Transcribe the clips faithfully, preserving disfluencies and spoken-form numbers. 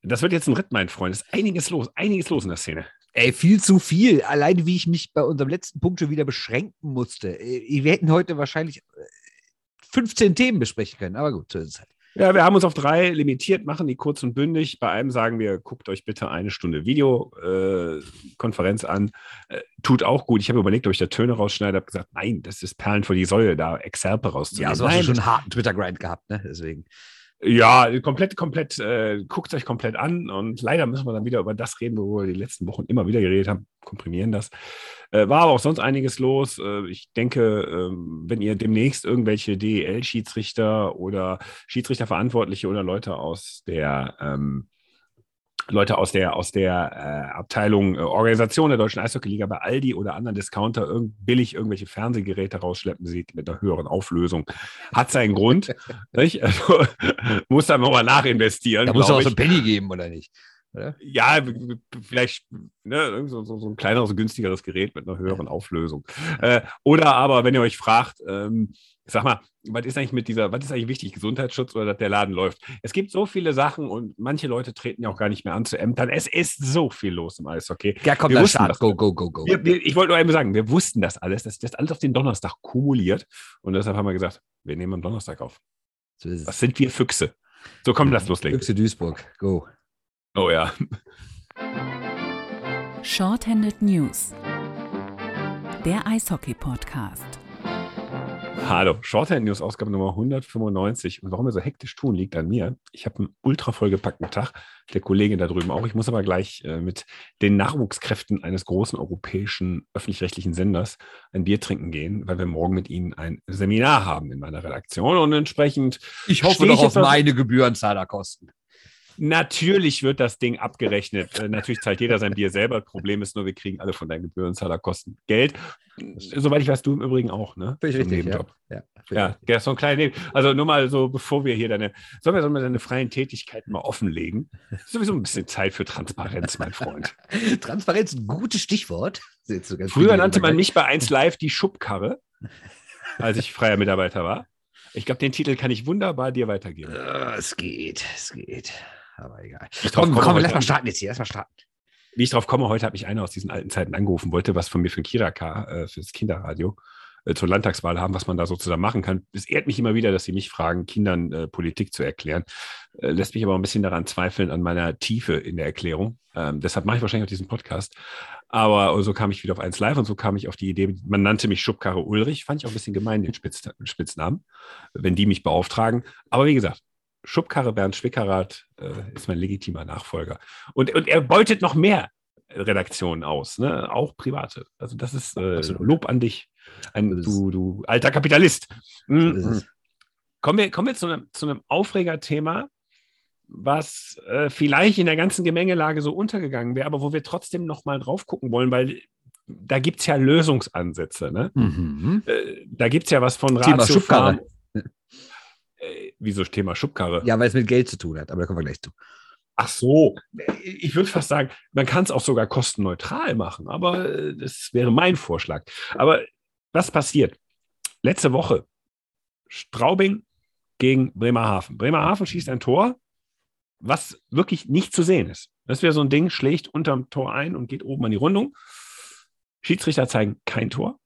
Das wird jetzt ein Ritt, mein Freund. Es ist einiges los, einiges los in der Szene. Ey, viel zu viel. Allein wie ich mich bei unserem letzten Punkt schon wieder beschränken musste. Wir hätten heute wahrscheinlich fünfzehn Themen besprechen können, aber gut, so ist es halt. Ja, wir haben uns auf drei limitiert, machen die kurz und bündig. Bei einem sagen wir, guckt euch bitte eine Stunde Videokonferenz äh, an. Äh, tut auch gut. Ich habe überlegt, ob ich da Töne rausschneide. habe gesagt, nein, das ist Perlen vor die Säule, da Excerpe rauszunehmen. Ja, so hast du schon einen harten Twitter-Grind gehabt, ne? Deswegen. Ja, komplett, komplett, äh, guckt euch komplett an und leider müssen wir dann wieder über das reden, worüber wir die letzten Wochen immer wieder geredet haben, komprimieren das. Äh, war aber auch sonst einiges los. Äh, ich denke, äh, wenn ihr demnächst irgendwelche D E L-Schiedsrichter oder Schiedsrichterverantwortliche oder Leute aus der ähm, Leute aus der, aus der äh, Abteilung äh, Organisation der Deutschen Eishockey-Liga bei Aldi oder anderen Discounter irgend, billig irgendwelche Fernsehgeräte rausschleppen sieht mit einer höheren Auflösung. Hat seinen Grund. Nicht? Also, muss da nochmal nachinvestieren. Da muss es auch so ein Penny geben, oder nicht? Oder? Ja, vielleicht ne, so, so, so ein kleineres, günstigeres Gerät mit einer höheren Auflösung. Äh, oder aber, wenn ihr euch fragt, ähm, sag mal, was ist eigentlich mit dieser, was ist eigentlich wichtig, Gesundheitsschutz oder dass der Laden läuft? Es gibt so viele Sachen und manche Leute treten ja auch gar nicht mehr an zu Ämtern. Es ist so viel los im Eishockey. Ja, komm, wir der Start. Go, go, go, go. Wir, wir, ich wollte nur eben sagen, wir wussten das alles, dass das alles auf den Donnerstag kumuliert und deshalb haben wir gesagt, wir nehmen am Donnerstag auf. So ist es. Was sind wir Füchse? So, komm, lass loslegen. Füchse Duisburg, go. Oh ja. Shorthanded News, der Eishockey-Podcast. Hallo, Shorthand News, Ausgabe Nummer hundertfünfundneunzig. Und warum wir so hektisch tun, liegt an mir. Ich habe einen ultra vollgepackten Tag, der Kollege da drüben auch. Ich muss aber gleich äh, mit den Nachwuchskräften eines großen europäischen öffentlich-rechtlichen Senders ein Bier trinken gehen, weil wir morgen mit ihnen ein Seminar haben in meiner Redaktion. Und entsprechend Ich hoffe doch auf meine Gebührenzahlerkosten. Natürlich wird das Ding abgerechnet. Äh, natürlich zahlt jeder sein Bier selber. Problem ist nur, wir kriegen alle von deinen Gebührenzahlerkosten Geld. Soweit ich weiß, du im Übrigen auch, ne? Bin ich Zum richtig, Nebenjob. ja. Ja, ja, der ist so ein kleiner Neben. Also nur mal so, bevor wir hier deine, sollen wir, sollen wir deine freien Tätigkeiten mal offenlegen? Ist sowieso ein bisschen Zeit für Transparenz, mein Freund. Transparenz, ein gutes Stichwort. Früher nannte man mich bei eins Live die Schubkarre, als ich freier Mitarbeiter war. Ich glaube, den Titel kann ich wunderbar dir weitergeben. Uh, es geht, es geht. Aber egal. Komm, komm, lass mal starten jetzt hier. Lass mal starten. Wie ich drauf komme, heute hat mich einer aus diesen alten Zeiten angerufen, wollte was von mir für ein Kiraka, äh, für das Kinderradio, äh, zur Landtagswahl haben, was man da so zusammen machen kann. Es ehrt mich immer wieder, dass sie mich fragen, Kindern äh, Politik zu erklären. Äh, lässt mich aber ein bisschen daran zweifeln, an meiner Tiefe in der Erklärung. Ähm, deshalb mache ich wahrscheinlich auch diesen Podcast. Aber so kam ich wieder auf eins Live und so kam ich auf die Idee, man nannte mich Schubkarre Ulrich. Fand ich auch ein bisschen gemein, den Spitz, Spitznamen, wenn die mich beauftragen. Aber wie gesagt, Schubkarre Bernd Schwickerath äh, ist mein legitimer Nachfolger. Und, und er beutet noch mehr Redaktionen aus, ne? Auch private. Also das ist äh, Lob an dich, ein, du, du alter Kapitalist. Mhm. Kommen wir, kommen wir zu einem, zu einem Aufregerthema, was äh, vielleicht in der ganzen Gemengelage so untergegangen wäre, aber wo wir trotzdem noch mal drauf gucken wollen, weil da gibt es ja Lösungsansätze. Ne? Mhm. Äh, da gibt es ja was von Thema Schubkarre. Äh, wieso Thema Schubkarre? Ja, weil es mit Geld zu tun hat, aber da kommen wir gleich zu. Ach so, ich würde fast sagen, man kann es auch sogar kostenneutral machen, aber äh, das wäre mein Vorschlag. Aber was passiert? Letzte Woche, Straubing gegen Bremerhaven. Bremerhaven schießt ein Tor, was wirklich nicht zu sehen ist. Das wäre so ein Ding, schlägt unterm Tor ein und geht oben an die Rundung. Schiedsrichter zeigen kein Tor.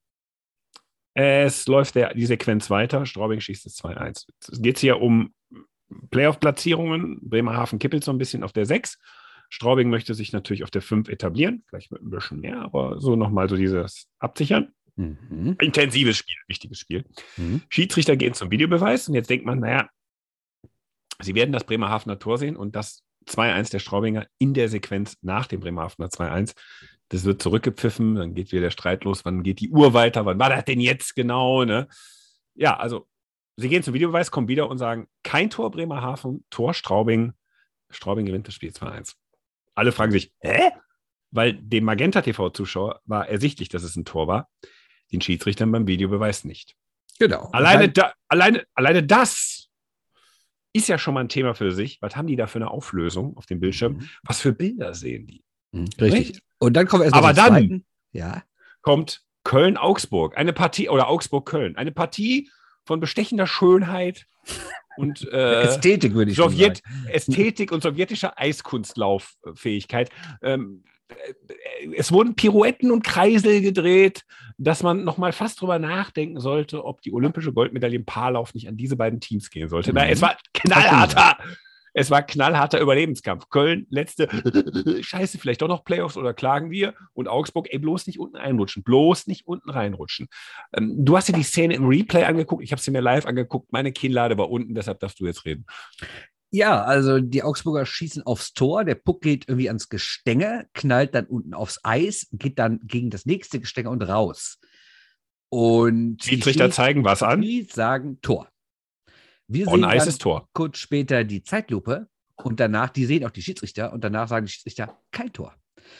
Es läuft der, die Sequenz weiter. Straubing schießt es zwei eins. Es geht hier um Playoff-Platzierungen. Bremerhaven kippelt so ein bisschen auf der sechs. Straubing möchte sich natürlich auf der fünf etablieren. Vielleicht mit ein bisschen mehr, aber so nochmal so dieses Absichern. Mhm. Intensives Spiel, wichtiges Spiel. Mhm. Schiedsrichter gehen zum Videobeweis und jetzt denkt man, naja, sie werden das Bremerhavener Tor sehen und das zwei eins der Straubinger in der Sequenz nach dem Bremerhavener zwei eins. Das wird zurückgepfiffen, dann geht wieder der Streit los, wann geht die Uhr weiter, wann war das denn jetzt genau? Ne? Ja, also sie gehen zum Videobeweis, kommen wieder und sagen, kein Tor Bremerhaven, Tor Straubing. Straubing gewinnt das Spiel zwei eins. Alle fragen sich, hä? Weil dem Magenta-T V-Zuschauer war ersichtlich, dass es ein Tor war, den Schiedsrichtern beim Videobeweis nicht. Genau. Alleine, da, alleine, alleine das ist ja schon mal ein Thema für sich. Was haben die da für eine Auflösung auf dem Bildschirm? Mhm. Was für Bilder sehen die? Mhm, richtig. Nicht? Und dann kommen wir erst Aber dann zweiten. Ja. kommt Köln-Augsburg, eine Partie, oder Augsburg-Köln, eine Partie, von bestechender Schönheit und äh, Ästhetik, würde ich Sowjet schon sagen. Ästhetik und sowjetischer Eiskunstlauffähigkeit. Ähm, es wurden Pirouetten und Kreisel gedreht, dass man noch mal fast drüber nachdenken sollte, ob die olympische Goldmedaille im Paarlauf nicht an diese beiden Teams gehen sollte. Mhm. Na, es war knallharter, es war knallharter Überlebenskampf. Köln, letzte Scheiße, vielleicht doch noch Playoffs oder klagen wir. Und Augsburg, ey, bloß nicht unten reinrutschen, bloß nicht unten reinrutschen. Ähm, du hast dir die Szene im Replay angeguckt, ich habe sie mir live angeguckt, meine Kinnlade war unten, deshalb darfst du jetzt reden. Ja, also die Augsburger schießen aufs Tor, der Puck geht irgendwie ans Gestänge, knallt dann unten aufs Eis, geht dann gegen das nächste Gestänge und raus. Und Schiedsrichter zeigen was an? Die sagen Tor. Wir On sehen Eis dann ist Tor. Kurz später die Zeitlupe und danach, die sehen auch die Schiedsrichter und danach sagen die Schiedsrichter kein Tor.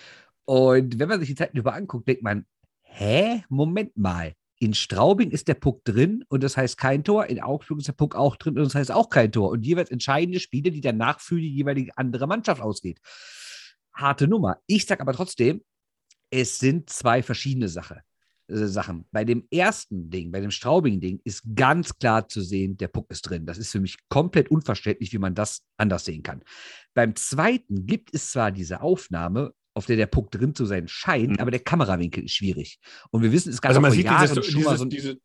Und wenn man sich die Zeitlupe anguckt, denkt man, hä, Moment mal. In Straubing ist der Puck drin und das heißt kein Tor. In Augsburg ist der Puck auch drin und das heißt auch kein Tor. Und jeweils entscheidende Spiele, die danach für die jeweilige andere Mannschaft ausgeht. Harte Nummer. Ich sage aber trotzdem, es sind zwei verschiedene Sache, äh, Sachen. Bei dem ersten Ding, bei dem Straubing-Ding, ist ganz klar zu sehen, der Puck ist drin. Das ist für mich komplett unverständlich, wie man das anders sehen kann. Beim zweiten gibt es zwar diese Aufnahme, auf der der Puck drin zu sein scheint, mhm. aber der Kamerawinkel ist schwierig. Und wir wissen, es gab also man vor sieht Jahren dieses, schon dieses, mal so ein, diese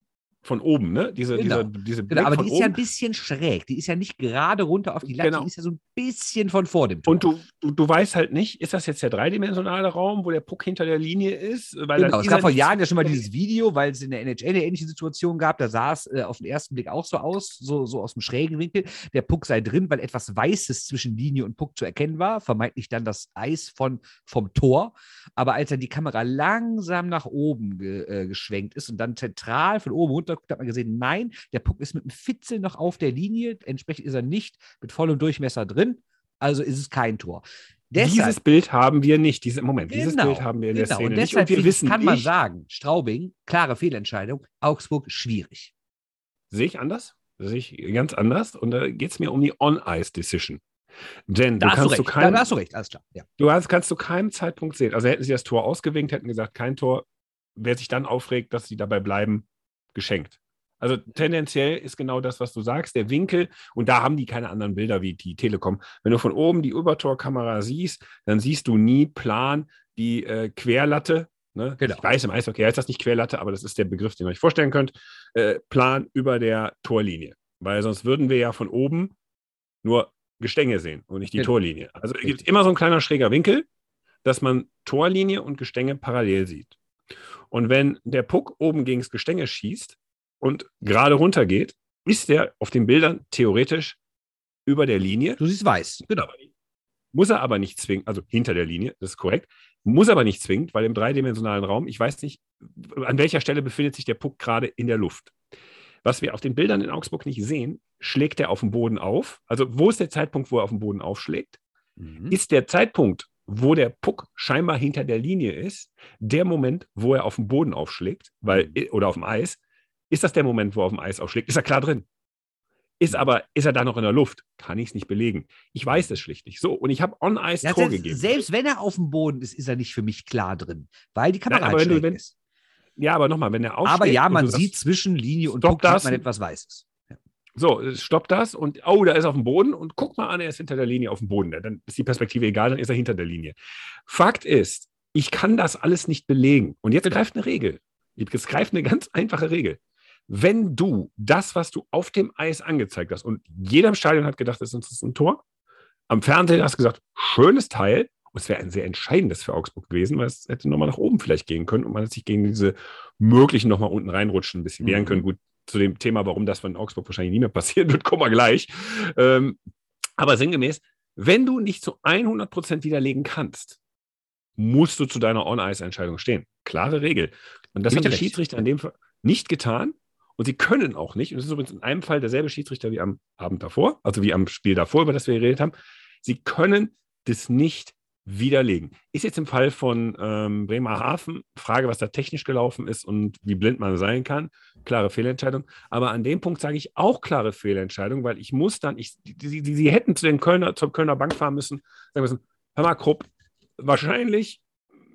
von oben, ne? Diese, genau. diese, diese genau, aber von die ist oben. ja ein bisschen schräg. Die ist ja nicht gerade runter auf die Latte, Genau. die ist ja so ein bisschen von vor dem Tor. Und du, du, du weißt halt nicht, ist das jetzt der dreidimensionale Raum, wo der Puck hinter der Linie ist? Weil genau, dann es ist gab er vor nicht Jahren ja schon mal dieses Video, weil es in der N H L eine ähnliche Situation gab, da sah es äh, auf den ersten Blick auch so aus, so, so aus dem schrägen Winkel. Der Puck sei drin, weil etwas Weißes zwischen Linie und Puck zu erkennen war, vermeintlich dann das Eis von, vom Tor. Aber als dann die Kamera langsam nach oben ge, äh, geschwenkt ist und dann zentral von oben runter guckt, hat man gesehen, nein, der Puck ist mit einem Fitzel noch auf der Linie, entsprechend ist er nicht mit vollem Durchmesser drin, also ist es kein Tor. Deshalb, dieses Bild haben wir nicht, diese, Moment, genau, dieses Bild haben wir in genau. der Szene und deshalb nicht. Und wir wissen kann man nicht, sagen, Straubing, klare Fehlentscheidung, Augsburg, schwierig. sehe ich anders? Sehe ich ganz anders. Und da geht es mir um die On-Ice-Decision. Denn Da du kannst hast du zu recht, keinem, da hast du recht, alles klar. Ja. du hast, kannst zu keinem Zeitpunkt sehen, also hätten sie das Tor ausgewinkt, hätten gesagt, kein Tor, wer sich dann aufregt, dass sie dabei bleiben, geschenkt. Also tendenziell ist genau das, was du sagst, der Winkel, und da haben die keine anderen Bilder wie die Telekom. Wenn du von oben die Übertorkamera siehst, dann siehst du nie plan die äh, Querlatte. Ne? Genau. Ich weiß, im Eishockey heißt das nicht Querlatte, aber das ist der Begriff, den ihr euch vorstellen könnt. Äh, plan über der Torlinie. Weil sonst würden wir ja von oben nur Gestänge sehen und nicht die Genau. Torlinie. Also es gibt immer so ein kleiner schräger Winkel, dass man Torlinie und Gestänge parallel sieht. Und wenn der Puck oben gegen das Gestänge schießt und gerade runter geht, ist der auf den Bildern theoretisch über der Linie. Du siehst weiß, genau. Muss er aber nicht zwingend, also hinter der Linie, das ist korrekt, muss aber nicht zwingend, weil im dreidimensionalen Raum, ich weiß nicht, an welcher Stelle befindet sich der Puck gerade in der Luft. Was wir auf den Bildern in Augsburg nicht sehen, schlägt er auf dem Boden auf. Also wo ist der Zeitpunkt, wo er auf dem Boden aufschlägt? Mhm. Ist der Zeitpunkt, wo der Puck scheinbar hinter der Linie ist, der Moment, wo er auf dem Boden aufschlägt, weil, oder auf dem Eis, ist das der Moment, wo er auf dem Eis aufschlägt? Ist er klar drin? Ist aber, ist er da noch in der Luft? Kann ich es nicht belegen. Ich weiß es schlicht nicht. So, und ich habe On-Ice Ja, Tor selbst, gegeben. selbst wenn er auf dem Boden ist, ist er nicht für mich klar drin, weil die Kamera Nein, aber wenn du, wenn, ist. Ja, aber nochmal, wenn er aufschlägt. Aber ja, man so, sieht zwischen Linie und Puck sieht man etwas Weißes. Ja. So, stoppt das und, oh, da ist er auf dem Boden und guck mal an, er ist hinter der Linie auf dem Boden. Dann ist die Perspektive egal, dann ist er hinter der Linie. Fakt ist, ich kann das alles nicht belegen. Und jetzt greift eine Regel. Jetzt greift eine ganz einfache Regel. Wenn du das, was du auf dem Eis angezeigt hast, und jeder im Stadion hat gedacht, das ist ein Tor, am Fernsehen hast du gesagt, schönes Teil, und es wäre ein sehr entscheidendes für Augsburg gewesen, weil es hätte nochmal nach oben vielleicht gehen können und man hätte sich gegen diese möglichen nochmal unten reinrutschen ein bisschen wehren können. Gut, zu dem Thema, warum das von Augsburg wahrscheinlich nie mehr passieren wird, kommen wir gleich. Ähm, aber sinngemäß, wenn du nicht zu hundert Prozent widerlegen kannst, musst du zu deiner On-Ice-Entscheidung stehen. Klare Regel. Und das hat der Schiedsrichter in dem Fall nicht getan. Und sie können auch nicht, und das ist übrigens in einem Fall derselbe Schiedsrichter wie am Abend davor, also wie am Spiel davor, über das wir geredet haben, sie können das nicht widerlegen. Ist jetzt im Fall von ähm, Bremerhaven, Frage, was da technisch gelaufen ist und wie blind man sein kann, klare Fehlentscheidung. Aber an dem Punkt sage ich auch klare Fehlentscheidung, weil ich muss dann, ich, die, die, sie hätten zu den Kölner, zur Kölner Bank fahren müssen, sagen müssen, hör mal, Krupp, wahrscheinlich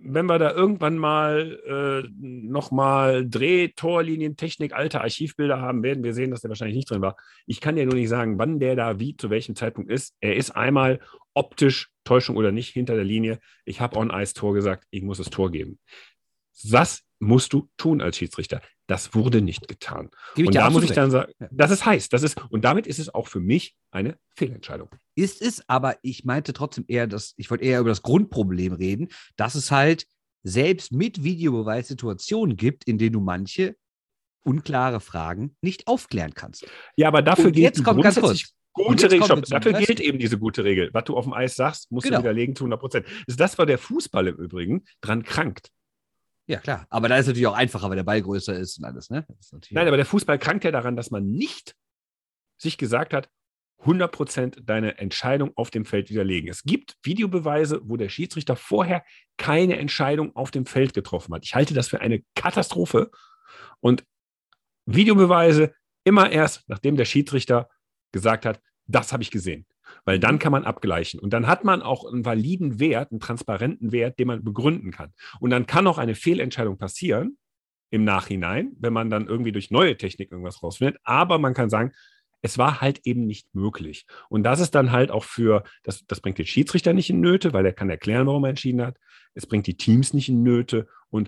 wenn wir da irgendwann mal äh, nochmal Dreh-, Torlinientechnik, alte Archivbilder haben, werden wir sehen, dass der wahrscheinlich nicht drin war. Ich kann dir nur nicht sagen, wann der da wie, zu welchem Zeitpunkt ist. Er ist einmal optisch, Täuschung oder nicht, hinter der Linie. Ich habe On-Ice-Tor gesagt, ich muss das Tor geben. Das musst du tun als Schiedsrichter. Das wurde nicht getan. Und da muss ich dann sagen, das ist heiß. Das ist, und damit ist es auch für mich eine Fehlentscheidung. Ist es, aber ich meinte trotzdem eher, dass ich wollte eher über das Grundproblem reden, dass es halt selbst mit Videobeweis Situationen gibt, in denen du manche unklare Fragen nicht aufklären kannst. Ja, aber dafür Und gilt jetzt die kommt ganz kurz. Gute Regel. Stopp, dafür Rest. gilt eben diese gute Regel. Was du auf dem Eis sagst, musst genau. du widerlegen zu hundert Prozent. Ist das, was der Fußball im Übrigen dran krankt. Ja, klar. Aber da ist es natürlich auch einfacher, weil der Ball größer ist und alles, ne? Nein, aber der Fußball krankt ja daran, dass man nicht sich gesagt hat, hundert Prozent deine Entscheidung auf dem Feld widerlegen. Es gibt Videobeweise, wo der Schiedsrichter vorher keine Entscheidung auf dem Feld getroffen hat. Ich halte das für eine Katastrophe. Und Videobeweise immer erst, nachdem der Schiedsrichter gesagt hat, das habe ich gesehen. Weil dann kann man abgleichen. Und dann hat man auch einen validen Wert, einen transparenten Wert, den man begründen kann. Und dann kann auch eine Fehlentscheidung passieren im Nachhinein, wenn man dann irgendwie durch neue Technik irgendwas rausfindet. Aber man kann sagen, es war halt eben nicht möglich. Und das ist dann halt auch für, das, das bringt den Schiedsrichter nicht in Nöte, weil er kann erklären, warum er entschieden hat. Es bringt die Teams nicht in Nöte und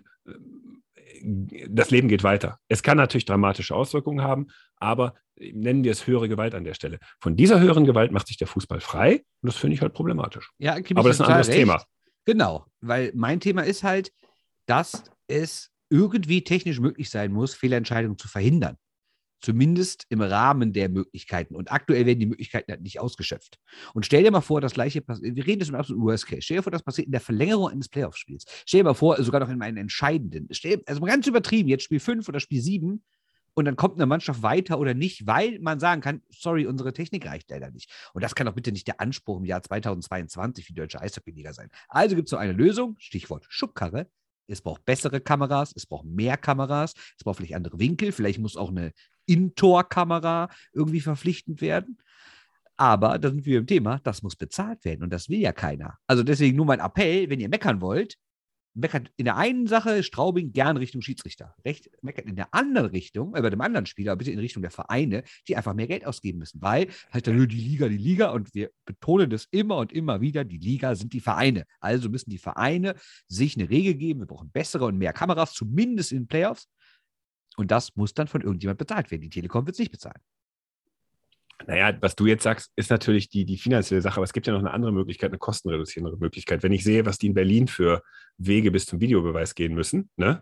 das Leben geht weiter. Es kann natürlich dramatische Auswirkungen haben, aber nennen wir es höhere Gewalt an der Stelle. Von dieser höheren Gewalt macht sich der Fußball frei und das finde ich halt problematisch. Ja, aber das ist ein anderes recht. Thema. Genau, weil mein Thema ist halt, dass es irgendwie technisch möglich sein muss, Fehlentscheidungen zu verhindern. Zumindest im Rahmen der Möglichkeiten. Und aktuell werden die Möglichkeiten halt nicht ausgeschöpft. Und stell dir mal vor, das gleiche passiert. Wir reden jetzt im absoluten Worst Case. Stell dir vor, das passiert in der Verlängerung eines Playoff-Spiels. Stell dir mal vor, sogar noch in einem entscheidenden. Stell, also ganz übertrieben, jetzt Spiel fünf oder Spiel sieben. Und dann kommt eine Mannschaft weiter oder nicht, weil man sagen kann, sorry, unsere Technik reicht leider nicht. Und das kann doch bitte nicht der Anspruch im Jahr zweitausendzweiundzwanzig für die Deutsche Eishockey-Liga sein. Also gibt es so eine Lösung, Stichwort Schubkarre. Es braucht bessere Kameras, es braucht mehr Kameras, es braucht vielleicht andere Winkel, vielleicht muss auch eine In-Tor-Kamera irgendwie verpflichtend werden. Aber da sind wir im Thema, das muss bezahlt werden und das will ja keiner. Also deswegen nur mein Appell, wenn ihr meckern wollt, meckert in der einen Sache Straubing gern Richtung Schiedsrichter. Recht, meckert in der anderen Richtung, äh, bei dem anderen Spieler, bitte in Richtung der Vereine, die einfach mehr Geld ausgeben müssen, weil halt dann nur die Liga, die Liga und wir betonen das immer und immer wieder, die Liga sind die Vereine. Also müssen die Vereine sich eine Regel geben, wir brauchen bessere und mehr Kameras, zumindest in den Playoffs und das muss dann von irgendjemand bezahlt werden. Die Telekom wird es nicht bezahlen. Naja, was du jetzt sagst, ist natürlich die, die finanzielle Sache, aber es gibt ja noch eine andere Möglichkeit, eine kostenreduzierende Möglichkeit. Wenn ich sehe, was die in Berlin für Wege bis zum Videobeweis gehen müssen, ne?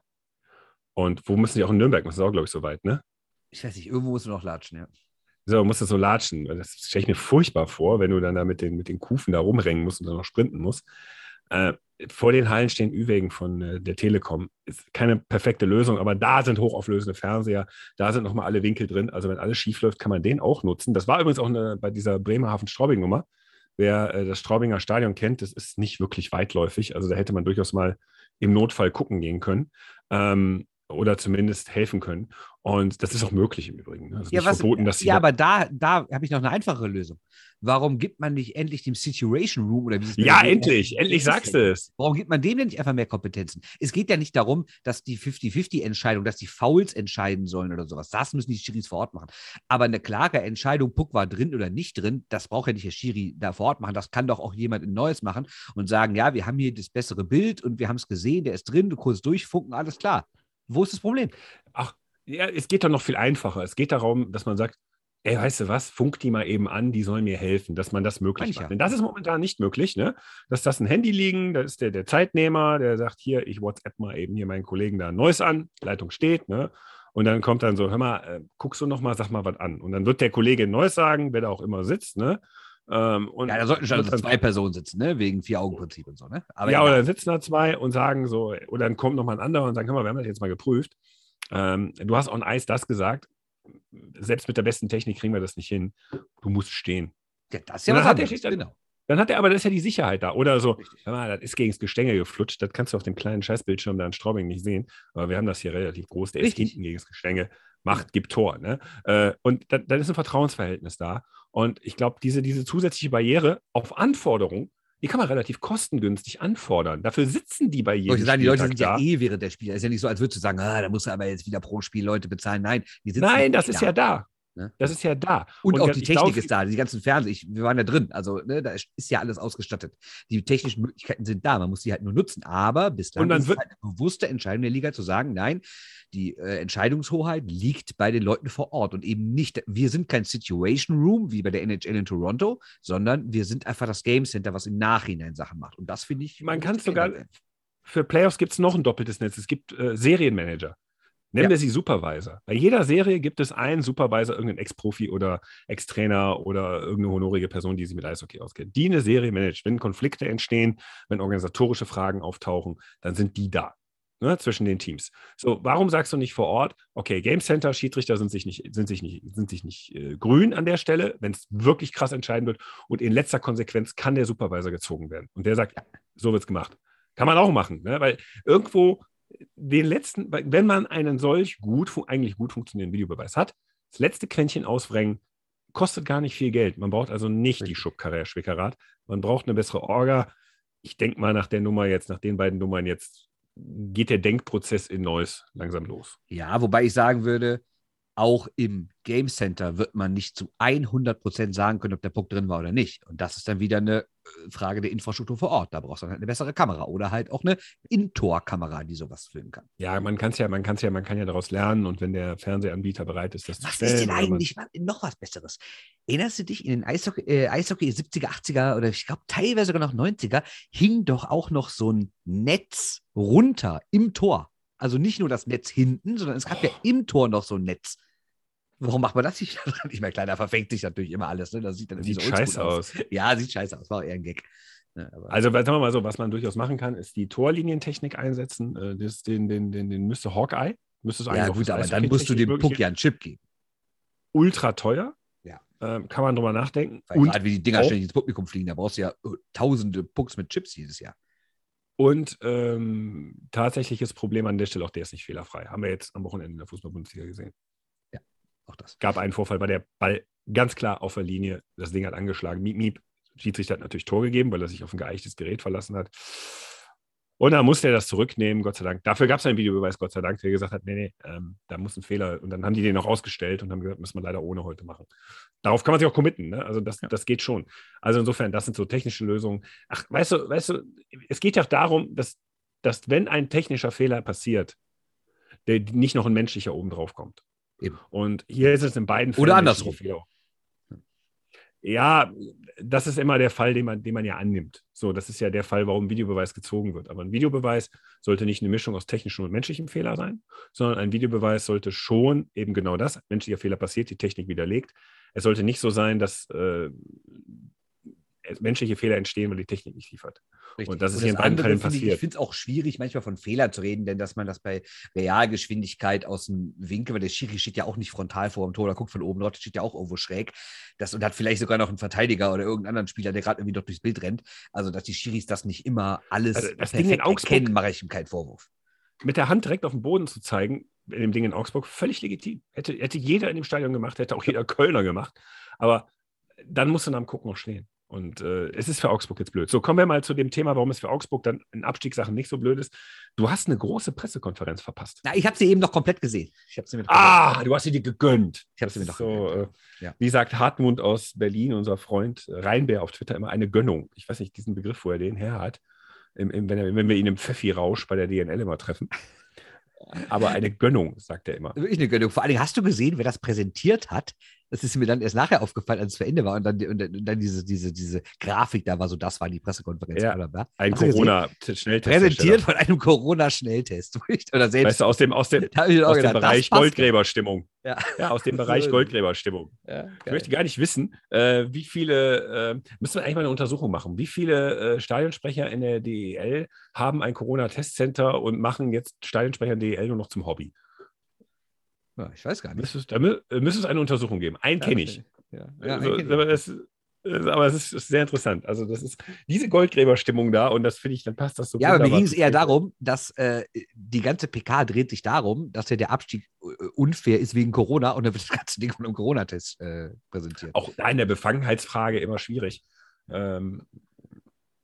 Und wo müssen die auch in Nürnberg, das ist auch, glaube ich, so weit, ne? Ich weiß nicht, irgendwo musst du noch latschen, ja. So, musst du so latschen. Das stelle ich mir furchtbar vor, wenn du dann da mit den, mit den Kufen da rumrennen musst und dann noch sprinten musst. Äh, vor den Hallen stehen Ü-Wägen von äh, der Telekom. Ist keine perfekte Lösung, aber da sind hochauflösende Fernseher, da sind nochmal alle Winkel drin. Also wenn alles schief läuft, kann man den auch nutzen. Das war übrigens auch eine, bei dieser Bremerhaven-Straubing-Nummer. Wer äh, das Straubinger Stadion kennt, das ist nicht wirklich weitläufig. Also da hätte man durchaus mal im Notfall gucken gehen können. Ähm, oder zumindest helfen können. Und das ist auch möglich im Übrigen. Also ja, nicht was, verboten, dass sie ja, aber da, da habe ich noch eine einfache Lösung. Warum gibt man nicht endlich dem Situation Room oder wie es Ja, endlich, endlich sagst du es. Warum gibt man dem denn nicht einfach mehr Kompetenzen? Es geht ja nicht darum, dass die fünfzig fünfzig-Entscheidung, dass die Fouls entscheiden sollen oder sowas. Das müssen die Schiris vor Ort machen. Aber eine klare Entscheidung, Puck war drin oder nicht drin, das braucht ja nicht der Schiri da vor Ort machen. Das kann doch auch jemand in Neues machen und sagen, ja, wir haben hier das bessere Bild und wir haben es gesehen, der ist drin, du kurz durchfunken, alles klar. Wo ist das Problem? Ach, ja, es geht doch noch viel einfacher. Es geht darum, dass man sagt, ey, weißt du was, funk die mal eben an, die sollen mir helfen, dass man das möglich Mancher. macht. Denn das ist momentan nicht möglich, ne? Dass das ein Handy liegen, da ist der, der Zeitnehmer, der sagt, hier, ich WhatsApp mal eben hier meinen Kollegen da Neues an, Leitung steht, ne? Und dann kommt dann so, hör mal, äh, guckst du noch mal, sag mal was an. Und dann wird der Kollege Neues sagen, wer da auch immer sitzt, ne? Ähm, und ja, da sollten schon dann, zwei Personen sitzen, ne? Wegen Vier-Augen-Prinzip und so, ne? Aber ja, egal. Oder dann sitzen da zwei und sagen so, oder dann kommt noch mal ein anderer und sagt, hör mal, wir haben das jetzt mal geprüft. Ähm, du hast on Ice das gesagt, selbst mit der besten Technik kriegen wir das nicht hin. Du musst stehen. Ja, das ist ja was anderes, dann, genau. Dann hat er, aber das ist ja die Sicherheit da. Oder so, hör mal, das ist gegen das Gestänge geflutscht, das kannst du auf dem kleinen Scheißbildschirm da in Straubing nicht sehen. Aber wir haben das hier relativ groß, der Richtig. ist hinten gegen das Gestänge, macht, gibt Tor. Ne? Und dann ist ein Vertrauensverhältnis da. Und ich glaube, diese, diese zusätzliche Barriere auf Anforderung, die kann man relativ kostengünstig anfordern. Dafür sitzen die bei jedem Leute sagen, die Leute sind da. ja eh während der Spiele. Es ist ja nicht so, als würdest du sagen, ah, da musst du aber jetzt wieder pro Spiel Leute bezahlen. Nein, die sitzen Nein, das eh ist da. ja da. Ne? Das ist ja da. Und, und auch die ich Technik glaub, ist da, die ganzen Fernseher, ich, wir waren da drin, also ne, da ist, ist ja alles ausgestattet. Die technischen Möglichkeiten sind da, man muss die halt nur nutzen, aber bislang ist es halt eine bewusste Entscheidung der Liga zu sagen, nein, die äh, Entscheidungshoheit liegt bei den Leuten vor Ort und eben nicht, wir sind kein Situation Room wie bei der N H L in Toronto, sondern wir sind einfach das Game Center, was im Nachhinein Sachen macht und das finde ich... Man kann sogar, für Playoffs gibt es noch ein doppeltes Netz, es gibt äh, Serienmanager. Nennen ja. wir sie Supervisor. Bei jeder Serie gibt es einen Supervisor, irgendeinen Ex-Profi oder Ex-Trainer oder irgendeine honorige Person, die sich mit Eishockey auskennt, die eine Serie managt. Wenn Konflikte entstehen, wenn organisatorische Fragen auftauchen, dann sind die da, ne, zwischen den Teams. So, warum sagst du nicht vor Ort, okay, Game Center, Schiedsrichter sind sich nicht, sind sich nicht, sind sich nicht äh, grün an der Stelle, wenn es wirklich krass entscheiden wird und in letzter Konsequenz kann der Supervisor gezogen werden. Und der sagt, ja, so wird es gemacht. Kann man auch machen, ne? Weil irgendwo den letzten, wenn man einen solch gut, eigentlich gut funktionierenden Videobeweis hat, das letzte Quäntchen ausbringen, kostet gar nicht viel Geld. Man braucht also nicht die Schubkarre Schwickerrad. Man braucht eine bessere Orga. Ich denke mal, nach der Nummer jetzt, nach den beiden Nummern jetzt, geht der Denkprozess in Neuss langsam los. Ja, wobei ich sagen würde, auch im Game Center wird man nicht zu hundert Prozent sagen können, ob der Puck drin war oder nicht. Und das ist dann wieder eine Frage der Infrastruktur vor Ort. Da brauchst du dann halt eine bessere Kamera oder halt auch eine In-Tor-Kamera, die sowas filmen kann. Ja, man kann es ja, man kann es ja, man kann ja daraus lernen und wenn der Fernsehanbieter bereit ist, das was zu stellen. Was ist denn eigentlich man, noch was Besseres? Erinnerst du dich, in den Eishockey, äh, Eishockey siebziger, achtziger oder ich glaube teilweise sogar noch neunziger hing doch auch noch so ein Netz runter im Tor. Also nicht nur das Netz hinten, sondern es gab oh. ja im Tor noch so ein Netz. Warum macht man das nicht? Ich meine, klar, da verfängt sich natürlich immer alles. Ne? Das sieht dann sieht so scheiße aus. aus. Ja, sieht scheiße aus. War auch eher ein Gag. Ja, aber also, sagen wir mal so, was man durchaus machen kann, ist die Torlinientechnik einsetzen. Äh, das, den, den, den, den müsste Hawkeye. Müsstest du ja, eigentlich gut, aber dann musst du dem Puck ja einen Chip geben. Ultra teuer. Ja. Ähm, kann man drüber nachdenken. Weil und gerade wie die Dinger auch, schnell ins Publikum fliegen, da brauchst du ja uh, tausende Pucks mit Chips jedes Jahr. Und ähm, tatsächliches Problem an der Stelle, auch der ist nicht fehlerfrei. Haben wir jetzt am Wochenende in der Fußball-Bundesliga gesehen. Ja, auch das. Gab einen Vorfall, war der Ball ganz klar auf der Linie. Das Ding hat angeschlagen. Miep, miep. Schiedsrichter hat natürlich Tor gegeben, weil er sich auf ein geeichtes Gerät verlassen hat. Und dann musste er das zurücknehmen, Gott sei Dank. Dafür gab es einen Videobeweis, Gott sei Dank, der gesagt hat, nee, nee, ähm, da muss ein Fehler. Und dann haben die den auch ausgestellt und haben gesagt, müssen wir leider ohne heute machen. Darauf kann man sich auch committen, ne? Also das, ja. das geht schon. Also insofern, das sind so technische Lösungen. Ach, weißt du, weißt du, es geht ja darum, dass, dass wenn ein technischer Fehler passiert, der nicht noch ein menschlicher oben drauf kommt. Eben. Und hier ist es in beiden Fällen. Oder andersrum. Ja, das ist immer der Fall, den man, den man ja annimmt. So, das ist ja der Fall, warum ein Videobeweis gezogen wird. Aber ein Videobeweis sollte nicht eine Mischung aus technischem und menschlichem Fehler sein, sondern ein Videobeweis sollte schon eben genau das, menschlicher Fehler passiert, die Technik widerlegt. Es sollte nicht so sein, dass äh, menschliche Fehler entstehen, weil die Technik nicht liefert. Richtig. Und das ist und hier das in beiden Fällen passiert. Ich, ich finde es auch schwierig, manchmal von Fehlern zu reden, denn dass man das bei Realgeschwindigkeit aus dem Winkel, weil der Schiri steht ja auch nicht frontal vor dem Tor, oder guckt von oben drauf, steht ja auch irgendwo schräg. Das, und hat vielleicht sogar noch einen Verteidiger oder irgendeinen anderen Spieler, der gerade irgendwie doch durchs Bild rennt. Also, dass die Schiris das nicht immer alles also das Ding in Augsburg erkennen, mache ich ihm keinen Vorwurf. Mit der Hand direkt auf den Boden zu zeigen, in dem Ding in Augsburg, völlig legitim. Hätte, hätte jeder in dem Stadion gemacht, hätte auch jeder Kölner gemacht. Aber dann musst du nach dem Gucken noch stehen. Und äh, es ist für Augsburg jetzt blöd. So, kommen wir mal zu dem Thema, warum es für Augsburg dann in Abstiegssachen nicht so blöd ist. Du hast eine große Pressekonferenz verpasst. Na, ich habe sie eben noch komplett gesehen. Ich sie mir ah, gegönnt. Du hast sie dir gegönnt. Ich habe sie mir noch so, äh, ja. Wie sagt Hartmut aus Berlin, unser Freund Rheinbär auf Twitter, immer eine Gönnung. Ich weiß nicht, diesen Begriff, wo er den her hat, im, im, wenn, er, wenn wir ihn im Pfeffi-Rausch bei der D N L immer treffen. Aber eine Gönnung, sagt er immer. Wirklich eine Gönnung. Vor allem, hast du gesehen, wer das präsentiert hat? Das ist mir dann erst nachher aufgefallen, als es zu Ende war. Und dann, und dann diese, diese, diese Grafik da war so, das war die Pressekonferenz. Ja, ein Corona-Schnelltest. Präsentiert von einem Corona-Schnelltest. Oder selbst. Weißt du, aus dem, aus dem, aus dem Bereich Goldgräberstimmung. Ja. ja, aus dem Bereich Goldgräberstimmung. Ja, ich möchte gar nicht wissen, äh, wie viele, äh, müssen wir eigentlich mal eine Untersuchung machen, wie viele äh, Stadionsprecher in der D E L haben ein Corona-Testcenter und machen jetzt Stadionsprecher in der D E L nur noch zum Hobby? Ja, ich weiß gar nicht. Müsste es, da müsste es eine Untersuchung geben. Einen ja, kenne ich. Ja, ja, also, einen aber, das, aber es ist, ist sehr interessant. Also das ist diese Goldgräberstimmung da und das finde ich, dann passt das so gut. Ja, aber mir ging es eher darum, dass äh, die ganze P K dreht sich darum, dass ja der Abstieg äh, unfair ist wegen Corona und dann wird das ganze Ding von einem Corona-Test äh, präsentiert. Auch da in der Befangenheitsfrage immer schwierig. Ähm,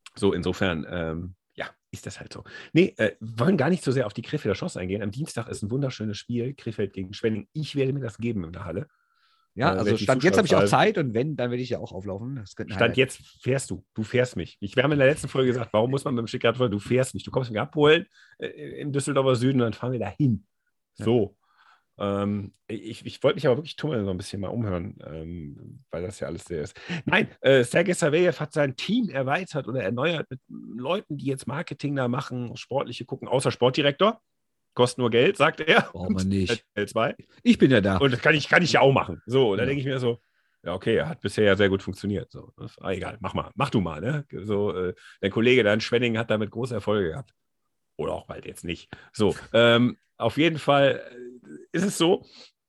So, insofern, ähm, ja, ist das halt so. Nee, äh, wollen gar nicht so sehr auf die Krefelder Chance eingehen. Am Dienstag ist ein wunderschönes Spiel, Krefeld gegen Schwenning. Ich werde mir das geben in der Halle. Ja, Äh, also die Stand jetzt habe ich auch Zuschauerzahl- Zeit und wenn, dann werde ich ja auch auflaufen. Das könnte ein Stand Highlight jetzt fährst du. Du fährst mich. Ich, wir haben in der letzten Folge gesagt, warum muss man mit dem Schickard fahren? Du fährst mich. Du kommst mich abholen äh, im Düsseldorfer Süden und dann fahren wir dahin. Ja. So. Ähm, ich ich wollte mich aber wirklich tummeln, so ein bisschen mal umhören, ähm, weil das ja alles sehr ist. Nein, äh, Sergej Savelyev hat sein Team erweitert oder erneuert mit Leuten, die jetzt Marketing da machen, Sportliche gucken, außer Sportdirektor. Kostet nur Geld, sagt er. Braucht man nicht. L zwei. Ich bin ja da. Und das kann ich, kann ich ja auch machen. So, da Ja. denke ich mir so, ja, okay, er hat bisher ja sehr gut funktioniert. So, ah, egal, mach mal, mach du mal. Ne? So, äh, der Kollege da in Schwenning hat damit große Erfolge gehabt. Oder auch bald jetzt nicht. So, ähm, auf jeden Fall ist es so,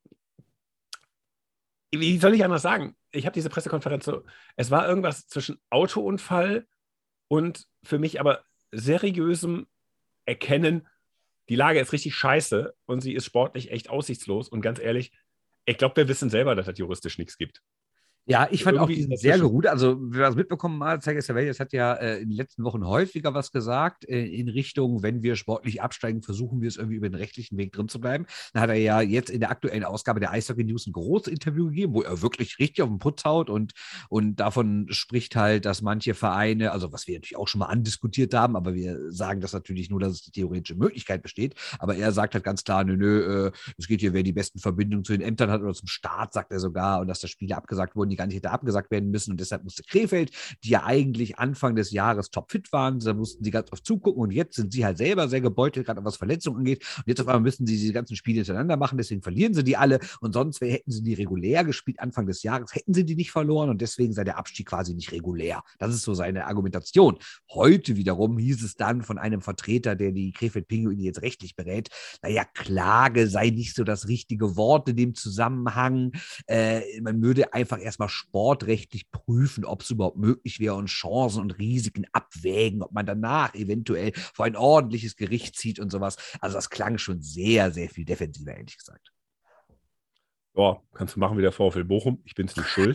wie soll ich anders sagen? Ich habe diese Pressekonferenz so, es war irgendwas zwischen Autounfall und für mich aber seriösem Erkennen, die Lage ist richtig scheiße und sie ist sportlich echt aussichtslos. Und ganz ehrlich, ich glaube, wir wissen selber, dass das juristisch nichts gibt. Ja, ich fand auch Irgendwie diesen dazwischen. sehr geruht. Also, wer das mitbekommen hat, Sergej Savelyev hat ja äh, in den letzten Wochen häufiger was gesagt, äh, in Richtung, wenn wir sportlich absteigen, versuchen wir es irgendwie über den rechtlichen Weg drin zu bleiben. Dann hat er ja jetzt in der aktuellen Ausgabe der Eishockey News ein großes Interview gegeben, wo er wirklich richtig auf den Putz haut und, und davon spricht halt, dass manche Vereine, also was wir natürlich auch schon mal andiskutiert haben, aber wir sagen das natürlich nur, dass es die theoretische Möglichkeit besteht. Aber er sagt halt ganz klar, nö, nö, äh, es geht hier, wer die besten Verbindungen zu den Ämtern hat oder zum Staat, sagt er sogar, und dass da Spiele abgesagt wurden, die gar nicht hätte abgesagt werden müssen. Und deshalb musste Krefeld, die ja eigentlich Anfang des Jahres topfit waren, da mussten sie ganz oft zugucken. Und jetzt sind sie halt selber sehr gebeutelt, gerade was Verletzungen angeht. Und jetzt auf einmal müssen sie diese ganzen Spiele hintereinander machen. Deswegen verlieren sie die alle. Und sonst hätten sie die regulär gespielt Anfang des Jahres, hätten sie die nicht verloren. Und deswegen sei der Abstieg quasi nicht regulär. Das ist so seine Argumentation. Heute wiederum hieß es dann von einem Vertreter, der die Krefeld-Pinguine jetzt rechtlich berät, naja, Klage sei nicht so das richtige Wort in dem Zusammenhang. Äh, man würde einfach erstmal sportrechtlich prüfen, ob es überhaupt möglich wäre und Chancen und Risiken abwägen, ob man danach eventuell vor ein ordentliches Gericht zieht und sowas. Also das klang schon sehr, sehr viel defensiver, ehrlich gesagt. Ja, kannst du machen wie der VfL Bochum. Ich bin es nicht schuld.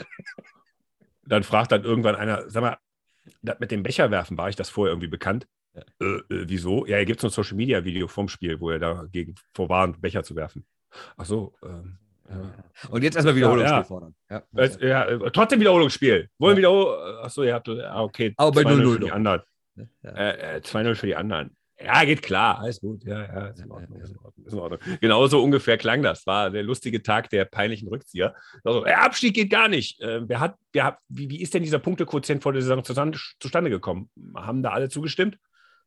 Dann fragt dann irgendwann einer, sag mal, das mit dem Becher werfen, war ich das vorher irgendwie bekannt? Ja. Äh, äh, wieso? Ja, hier gibt es ein Social-Media-Video vom Spiel, wo er dagegen vorwarnt, Becher zu werfen. Ach so, ähm, ja. Und jetzt erstmal Wiederholungsspiel ja, ja. fordern. Ja. Es, ja, äh, trotzdem Wiederholungsspiel. Wollen ja. Wiederholung? Achso, ihr habt, ah, okay, aber bei zwei null für die doch. anderen. Ja. Äh, zwei null für die anderen. Ja, geht klar, alles gut. Ja, ja, ist in Ordnung. Ist in Ordnung, ist in Ordnung. Genauso ungefähr klang das. War der lustige Tag der peinlichen Rückzieher. Also, der Abstieg geht gar nicht. Äh, wer hat, wer hat, wie, wie ist denn dieser Punktequotient vor der Saison zustande, zustande gekommen? Haben da alle zugestimmt?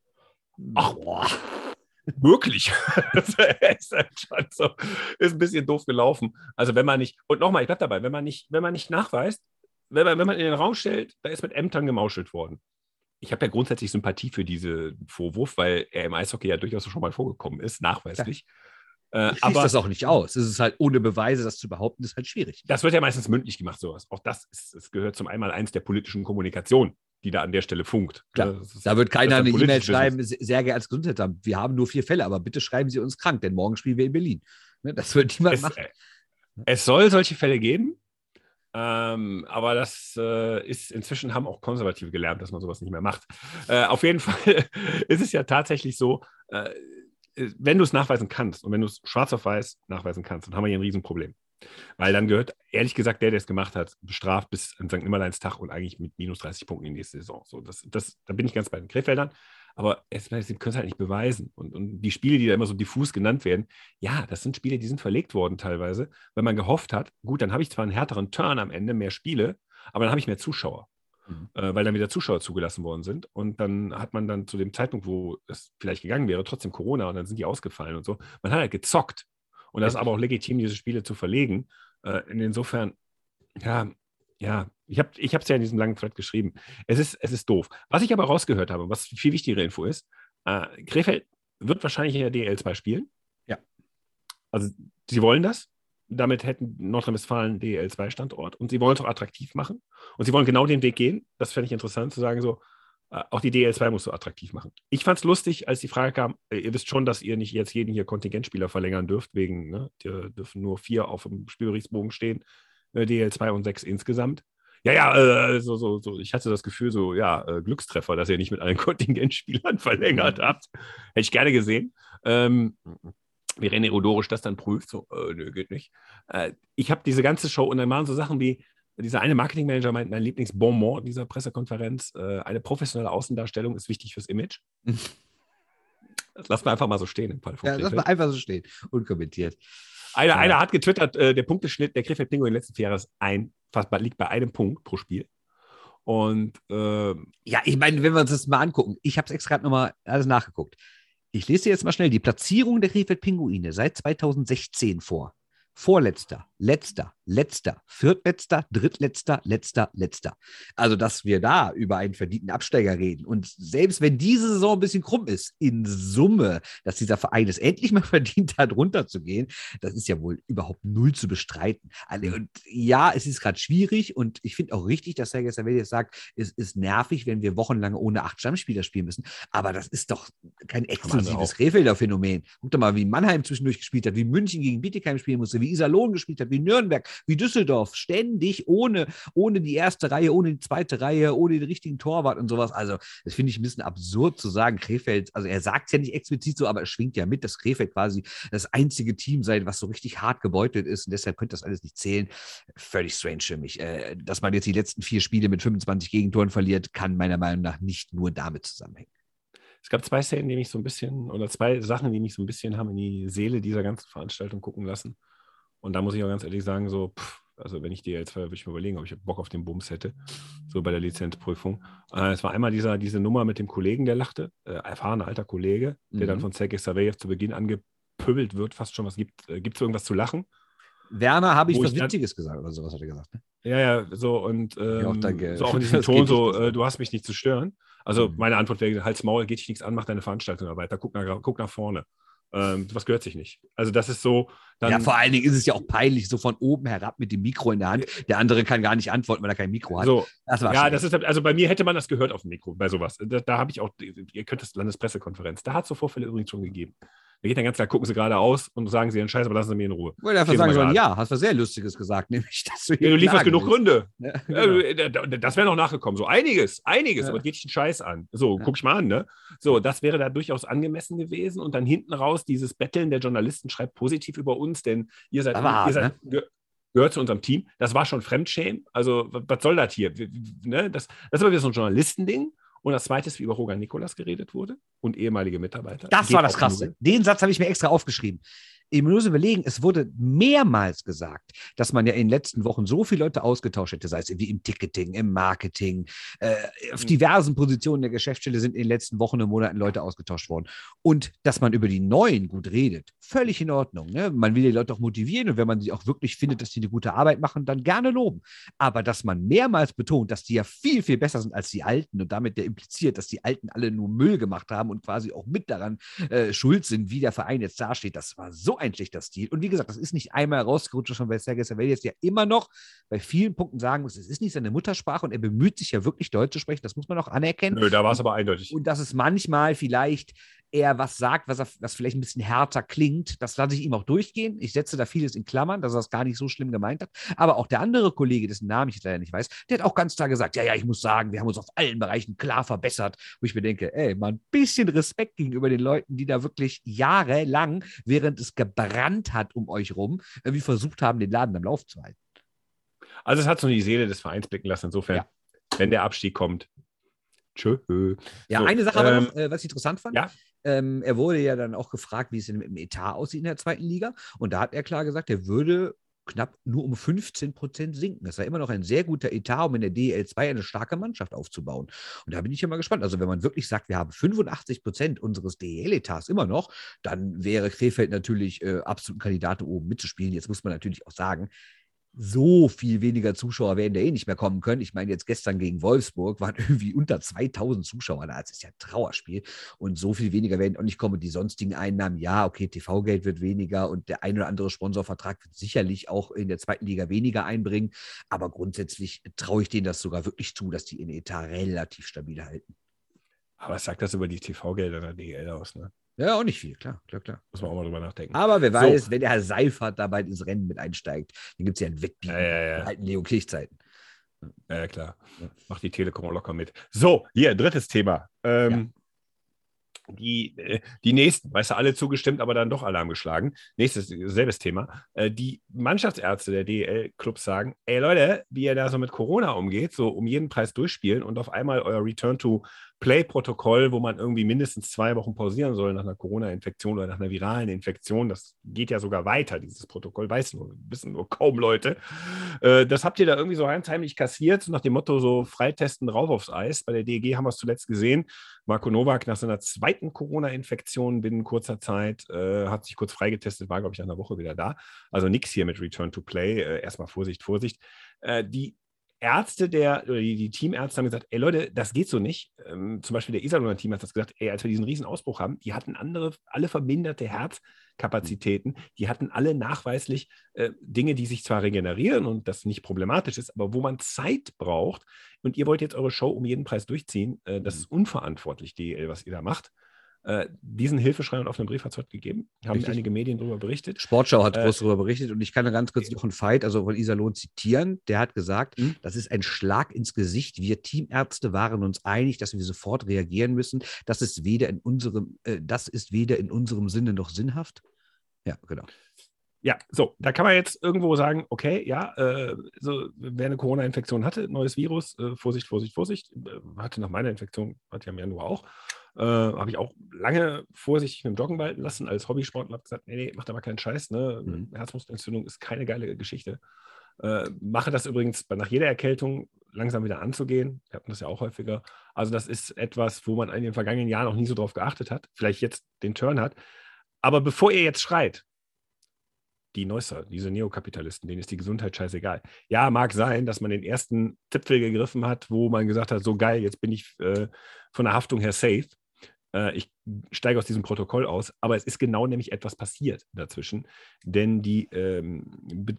Ach, boah. Wirklich. Das ist, halt schon so, ist ein bisschen doof gelaufen. Also wenn man nicht, und nochmal, ich bleib dabei, wenn man nicht, wenn man nicht nachweist, wenn man, wenn man in den Raum stellt, da ist mit Ämtern gemauschelt worden. Ich habe ja grundsätzlich Sympathie für diesen Vorwurf, weil er im Eishockey ja durchaus schon mal vorgekommen ist, nachweislich. Äh, aber das auch nicht aus. Es ist halt ohne Beweise, das zu behaupten, ist halt schwierig. Das wird ja meistens mündlich gemacht, sowas. Auch das ist, es gehört zum Einmaleins der politischen Kommunikation, die da an der Stelle funkt. Klar, ist, da wird keiner eine E-Mail schreiben, sehr geehrter als Gesundheitsamt, wir haben nur vier Fälle, aber bitte schreiben Sie uns krank, denn morgen spielen wir in Berlin. Das wird niemand es, machen. Es soll solche Fälle geben, ähm, aber das äh, ist, inzwischen haben auch Konservative gelernt, dass man sowas nicht mehr macht. Äh, auf jeden Fall ist es ja tatsächlich so, äh, wenn du es nachweisen kannst und wenn du es schwarz auf weiß nachweisen kannst, dann haben wir hier ein Riesenproblem. Weil dann gehört, ehrlich gesagt, der, der es gemacht hat, bestraft bis an Sankt Nimmerleinstag und eigentlich mit minus dreißig Punkten in die nächste Saison. So, das, das, da bin ich ganz bei den Krefeldern. Aber es, sie können es halt nicht beweisen. Und, und die Spiele, die da immer so diffus genannt werden, ja, das sind Spiele, die sind verlegt worden teilweise, weil man gehofft hat, gut, dann habe ich zwar einen härteren Turn am Ende, mehr Spiele, aber dann habe ich mehr Zuschauer. Mhm. Äh, weil dann wieder Zuschauer zugelassen worden sind. Und dann hat man dann zu dem Zeitpunkt, wo es vielleicht gegangen wäre, trotzdem Corona und dann sind die ausgefallen und so. Man hat halt gezockt. Und das ist aber auch legitim, diese Spiele zu verlegen. Äh, insofern, ja, ja, ich habe ich es ja in diesem langen Thread geschrieben. Es ist, es ist doof. Was ich aber rausgehört habe, was viel wichtigere Info ist, äh, Krefeld wird wahrscheinlich in der D L zwei spielen. Ja. Also sie wollen das. Damit hätten Nordrhein-Westfalen D L zwei Standort. Und sie wollen es auch attraktiv machen. Und sie wollen genau den Weg gehen. Das fände ich interessant, zu sagen so, äh, auch die D L zwei musst du attraktiv machen. Ich fand es lustig, als die Frage kam, äh, ihr wisst schon, dass ihr nicht jetzt jeden hier Kontingentspieler verlängern dürft, wegen, ne, die dürfen nur vier auf dem Spielberichtsbogen stehen, äh, D L zwei und sechs insgesamt. Ja, ja, äh, so, so, so. Ich hatte das Gefühl, so, ja, äh, Glückstreffer, dass ihr nicht mit allen Kontingentspielern verlängert habt. Hätte ich gerne gesehen. Ähm, wie René Odorisch das dann prüft, so, äh, nö, geht nicht. Äh, ich habe diese ganze Show und dann waren so Sachen wie, dieser eine Marketingmanager meint, mein Lieblingsbonmot dieser Pressekonferenz, äh, eine professionelle Außendarstellung ist wichtig fürs Image. Das lassen wir einfach mal so stehen im Fall von Ja, lass mal einfach so stehen, unkommentiert. Einer, Ja. einer hat getwittert, äh, der Punkteschnitt der Krefeld Pinguine in den letzten vier Jahren ist ein, fast, liegt bei einem Punkt pro Spiel. Und äh, Ja, ich meine, wenn wir uns das mal angucken, ich habe es extra gerade nochmal alles nachgeguckt. Ich lese dir jetzt mal schnell die Platzierung der Krefeld Pinguine seit zweitausendsechzehn vor. Vorletzter, letzter, letzter, viertletzter, drittletzter, letzter, letzter. Also, dass wir da über einen verdienten Absteiger reden. Und selbst wenn diese Saison ein bisschen krumm ist, in Summe, dass dieser Verein es endlich mal verdient hat, runterzugehen, das ist ja wohl überhaupt null zu bestreiten. Also, und ja, es ist gerade schwierig und ich finde auch richtig, dass Sergej Savelyev sagt, es ist nervig, wenn wir wochenlang ohne acht Stammspieler spielen müssen. Aber das ist doch kein exklusives Krefelder Phänomen. Guck doch mal, wie Mannheim zwischendurch gespielt hat, wie München gegen Bietigheim spielen musste, wie Iserlohn gespielt hat, wie Nürnberg, wie Düsseldorf, ständig ohne, ohne die erste Reihe, ohne die zweite Reihe, ohne den richtigen Torwart und sowas. Also, das finde ich ein bisschen absurd zu sagen, Krefeld, also er sagt es ja nicht explizit so, aber es schwingt ja mit, dass Krefeld quasi das einzige Team sei, was so richtig hart gebeutelt ist und deshalb könnte das alles nicht zählen. Völlig strange für mich. Äh, dass man jetzt die letzten vier Spiele mit fünfundzwanzig Gegentoren verliert, kann meiner Meinung nach nicht nur damit zusammenhängen. Es gab zwei Szenen, die mich so ein bisschen, oder zwei Sachen, die mich so ein bisschen haben in die Seele dieser ganzen Veranstaltung gucken lassen. Und da muss ich auch ganz ehrlich sagen, so, pff, also wenn ich dir jetzt, würde ich mir überlegen, ob ich Bock auf den Bums hätte, so bei der Lizenzprüfung. Äh, es war einmal dieser, diese Nummer mit dem Kollegen, der lachte, äh, erfahrener alter Kollege, der Mhm. dann von Sergej Savelyev zu Beginn angepöbelt wird, fast schon, was gibt äh, es irgendwas zu lachen? Werner, habe ich Wo was ich dann- Witziges gesagt oder sowas hat er gesagt. Ne? Ja, ja, so und ähm, auch danke. so auch in diesem Das Ton geht so, nicht, das- äh, du hast mich nicht zu stören. Also Mhm. meine Antwort wäre, Hals, Maul, geht dich nichts an, mach deine Veranstaltung da weiter, guck nach, guck nach vorne. Ähm, was gehört sich nicht. Also das ist so, dann, Ja, vor allen Dingen ist es ja auch peinlich, so von oben herab mit dem Mikro in der Hand. Der andere kann gar nicht antworten, weil er kein Mikro hat. so, Das war ja, schlecht. das ist, also bei mir hätte man das gehört auf dem Mikro, bei sowas. Da, da habe ich auch, ihr könnt das Landespressekonferenz, da hat es so Vorfälle übrigens schon gegeben. Da geht dann ganz klar, gucken Sie geradeaus und sagen Sie Ihren Scheiß, aber lassen Sie mich in Ruhe. Ich wollte einfach Stehen sagen Sie mal sollen, gerade. ja, hast was sehr Lustiges gesagt, nämlich, dass du Ja, hier du lieferst klagen genug willst. Gründe. Ja, Ja, genau. du- das wäre noch nachgekommen. So einiges, einiges, Ja. aber geht dich einen Scheiß an. So, Ja. guck ich mal an, ne? So, das wäre da durchaus angemessen gewesen. Und dann hinten raus dieses Betteln der Journalisten schreibt positiv über uns, denn ihr seid, Das war ihr hart, seid ge gehört zu unserem Team. Das war schon Fremdschämen. Also, was, was soll das hier? Wir- Ne? Das, das ist aber wieder so ein Journalistending. Und das zweite ist, wie über Roger Nikolas geredet wurde und ehemalige Mitarbeiter. Das Geht war das auch Krasse. null. Den Satz habe ich mir extra aufgeschrieben. Ich muss überlegen, es wurde mehrmals gesagt, dass man ja in den letzten Wochen so viele Leute ausgetauscht hätte, sei es irgendwie im Ticketing, im Marketing, äh, auf Mhm. diversen Positionen der Geschäftsstelle sind in den letzten Wochen und Monaten Leute ausgetauscht worden. Und dass man über die Neuen gut redet, völlig in Ordnung. Ne? Man will die Leute auch motivieren und wenn man sie auch wirklich findet, dass die eine gute Arbeit machen, dann gerne loben. Aber dass man mehrmals betont, dass die ja viel, viel besser sind als die Alten und damit ja impliziert, dass die Alten alle nur Müll gemacht haben und quasi auch mit daran äh, schuld sind, wie der Verein jetzt dasteht, das war so ein schlechter Stil. Und wie gesagt, das ist nicht einmal rausgerutscht, schon bei Sergej Savelyev ja immer noch bei vielen Punkten sagen muss, es ist nicht seine Muttersprache und er bemüht sich ja wirklich Deutsch zu sprechen, das muss man auch anerkennen. Nö, da war es aber eindeutig. Und dass es manchmal vielleicht er was sagt, was, er, was vielleicht ein bisschen härter klingt, das lasse ich ihm auch durchgehen. Ich setze da vieles in Klammern, dass er das gar nicht so schlimm gemeint hat. Aber auch der andere Kollege, dessen Namen ich jetzt leider nicht weiß, der hat auch ganz klar gesagt, ja, ja, ich muss sagen, wir haben uns auf allen Bereichen klar verbessert. Wo ich mir denke, ey, mal ein bisschen Respekt gegenüber den Leuten, die da wirklich jahrelang, während es gebrannt hat um euch rum, irgendwie versucht haben, den Laden am Lauf zu halten. Also es hat so die Seele des Vereins blicken lassen. Insofern, Ja. wenn der Abstieg kommt, tschö. Ja, So, eine Sache aber ähm, noch, äh, was ich interessant fand. ja. Ähm, er wurde ja dann auch gefragt, wie es denn mit dem Etat aussieht in der zweiten Liga. Und da hat er klar gesagt, er würde knapp nur um fünfzehn Prozent sinken. Das war immer noch ein sehr guter Etat, um in der D E L zwei eine starke Mannschaft aufzubauen. Und da bin ich ja mal gespannt. Also wenn man wirklich sagt, wir haben fünfundachtzig Prozent unseres D E L-Etats immer noch, dann wäre Krefeld natürlich äh, absolut ein Kandidat, oben mitzuspielen. Jetzt muss man natürlich auch sagen, so viel weniger Zuschauer werden da eh nicht mehr kommen können. Ich meine, jetzt gestern gegen Wolfsburg waren irgendwie unter zweitausend Zuschauer da. Das ist ja ein Trauerspiel. Und so viel weniger werden auch nicht kommen. Und die sonstigen Einnahmen, ja, okay, T V-Geld wird weniger und der ein oder andere Sponsorvertrag wird sicherlich auch in der zweiten Liga weniger einbringen. Aber grundsätzlich traue ich denen das sogar wirklich zu, dass die in Etat relativ stabil halten. Aber was sagt das über die T V-Gelder in der D E L aus, ne? Ja, auch nicht viel, klar, klar, klar. Muss man auch mal drüber nachdenken. Aber wer So. weiß, wenn der Herr Seifert dabei ins Rennen mit einsteigt, dann gibt es ja ein Wettbieten Ja, ja, ja. der alten Leo Kirch-Zeiten. Ja, klar. Ja. Macht die Telekom auch locker mit. So, hier, drittes Thema. Ähm, ja. die, äh, die nächsten, weißt du, alle zugestimmt, aber dann doch Alarm geschlagen. Nächstes, selbes Thema. Äh, die Mannschaftsärzte der D E L-Clubs sagen, ey Leute, wie ihr da so mit Corona umgeht, so um jeden Preis durchspielen und auf einmal euer Return-to-Play-Protokoll, wo man irgendwie mindestens zwei Wochen pausieren soll nach einer Corona-Infektion oder nach einer viralen Infektion, das geht ja sogar weiter, dieses Protokoll, weiß nur, wissen nur kaum Leute. Äh, das habt ihr da irgendwie so heimlich kassiert, nach dem Motto so Freitesten rauf aufs Eis. Bei der D E G haben wir es zuletzt gesehen. Marco Nowak nach seiner zweiten Corona-Infektion binnen kurzer Zeit äh, hat sich kurz freigetestet, war, glaube ich, nach einer Woche wieder da. Also nichts hier mit Return to Play. Äh, erstmal Vorsicht, Vorsicht. Äh, die Ärzte der, oder die, die Teamärzte haben gesagt, ey Leute, das geht so nicht. Ähm, zum Beispiel der Iserlohner Team hat das gesagt, ey, als wir diesen riesen Ausbruch haben, die hatten andere, alle verminderte Herzkapazitäten, die hatten alle nachweislich äh, Dinge, die sich zwar regenerieren und das nicht problematisch ist, aber wo man Zeit braucht und ihr wollt jetzt eure Show um jeden Preis durchziehen, äh, das ist unverantwortlich, D E L, was ihr da macht. Äh, diesen Hilfeschrei und offenen Brief hat es heute gegeben, haben Richtig. einige Medien darüber berichtet. Sportschau hat äh, groß darüber berichtet und ich kann da ganz kurz noch einen Fight, also von Iserlohn zitieren, der hat gesagt, hm? das ist ein Schlag ins Gesicht. Wir Teamärzte waren uns einig, dass wir sofort reagieren müssen. Das ist weder in unserem, äh, das ist weder in unserem Sinne noch sinnhaft. Ja, genau. Ja, so, da kann man jetzt irgendwo sagen, okay, ja, äh, so, wer eine Corona-Infektion hatte, neues Virus, äh, Vorsicht, Vorsicht, Vorsicht, äh, hatte nach meiner Infektion, hatte ja im Januar auch, äh, habe ich auch lange vorsichtig mit dem Joggen walten lassen als Hobbysportler, habe gesagt, nee, nee, macht aber keinen Scheiß, ne? Mhm. Herzmuskelentzündung ist keine geile Geschichte. Äh, mache das übrigens nach jeder Erkältung langsam wieder anzugehen, wir hatten das ja auch häufiger, also das ist etwas, wo man in den vergangenen Jahren auch nie so drauf geachtet hat, vielleicht jetzt den Turn hat, aber bevor ihr jetzt schreit, die Neusser, diese Neokapitalisten, denen ist die Gesundheit scheißegal. Ja, mag sein, dass man den ersten Zipfel gegriffen hat, wo man gesagt hat, so geil, jetzt bin ich äh, von der Haftung her safe. Äh, ich steige aus diesem Protokoll aus. Aber es ist genau nämlich etwas passiert dazwischen. Denn die ähm, Be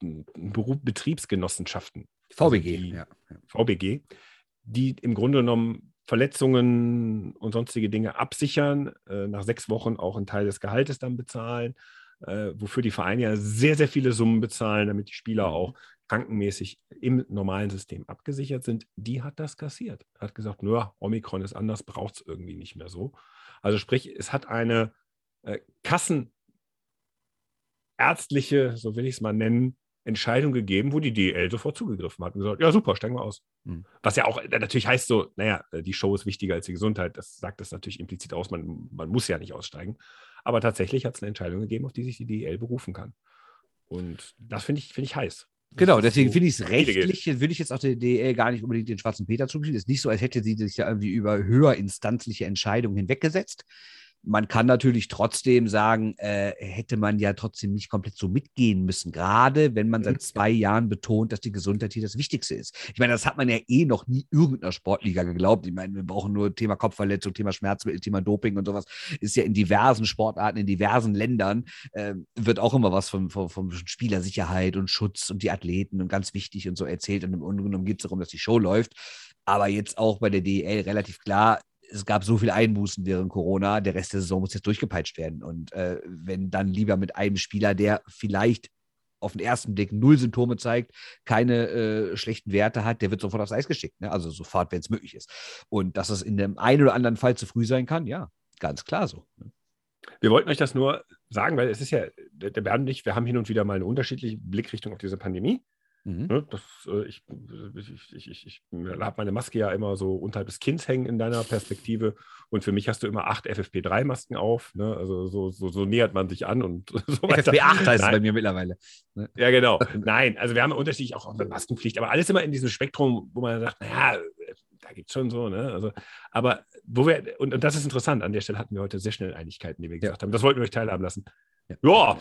Be Betriebsgenossenschaften, V B G, also die ja. V B G, die im Grunde genommen Verletzungen und sonstige Dinge absichern, äh, nach sechs Wochen auch einen Teil des Gehaltes dann bezahlen, Äh, wofür die Vereine ja sehr, sehr viele Summen bezahlen, damit die Spieler auch krankenmäßig im normalen System abgesichert sind, die hat das kassiert. Hat gesagt, naja, Omikron ist anders, braucht es irgendwie nicht mehr so. Also sprich, es hat eine äh, kassenärztliche, so will ich es mal nennen, Entscheidung gegeben, wo die D E L sofort zugegriffen hat und gesagt, ja super, steigen wir aus. Mhm. Was ja auch natürlich heißt so, naja, die Show ist wichtiger als die Gesundheit, das sagt das natürlich implizit aus, man, man muss ja nicht aussteigen. Aber tatsächlich hat es eine Entscheidung gegeben, auf die sich die D E L berufen kann. Und das finde ich, find ich heiß. Das genau, deswegen so finde ich es rechtlich, würde ich jetzt auch der D E L gar nicht unbedingt den schwarzen Peter zugeschrieben. Es ist nicht so, als hätte sie sich ja irgendwie über höherinstanzliche Entscheidungen hinweggesetzt. Man kann natürlich trotzdem sagen, äh, hätte man ja trotzdem nicht komplett so mitgehen müssen, gerade wenn man seit zwei Jahren betont, dass die Gesundheit hier das Wichtigste ist. Ich meine, das hat man ja eh noch nie irgendeiner Sportliga geglaubt. Ich meine, wir brauchen nur Thema Kopfverletzung, Thema Schmerzmittel, Thema Doping und sowas. Ist ja in diversen Sportarten, in diversen Ländern, äh, wird auch immer was von, von, von Spielersicherheit und Schutz und die Athleten und ganz wichtig und so erzählt. Und im Grunde genommen geht es darum, dass die Show läuft. Aber jetzt auch bei der D E L relativ klar, es gab so viel Einbußen während Corona, der Rest der Saison muss jetzt durchgepeitscht werden. Und äh, wenn dann lieber mit einem Spieler, der vielleicht auf den ersten Blick null Symptome zeigt, keine äh, schlechten Werte hat, der wird sofort aufs Eis geschickt. Ne? Also sofort, wenn es möglich ist. Und dass es in dem einen oder anderen Fall zu früh sein kann, ja, ganz klar so. Wir wollten euch das nur sagen, weil es ist ja, der Bernd und ich, wir haben hin und wieder mal eine unterschiedliche Blickrichtung auf diese Pandemie. Mhm. Ne, das, äh, ich ich, ich, ich, ich habe meine Maske ja immer so unterhalb des Kinns hängen in deiner Perspektive und für mich hast du immer acht F F P drei Masken auf, ne? Also so, so, so nähert man sich an und so weiter. F F P acht heißt es bei mir mittlerweile. Ne? Ja, genau. Nein, also wir haben unterschiedlich auch eine Maskenpflicht, aber alles immer in diesem Spektrum, wo man sagt, naja, da gibt es schon so, ne? Also, aber wo wir, und, und das ist interessant, an der Stelle hatten wir heute sehr schnell Einigkeiten, die wir gesagt ja. haben. Das wollten wir euch teilhaben lassen. Ja. ja.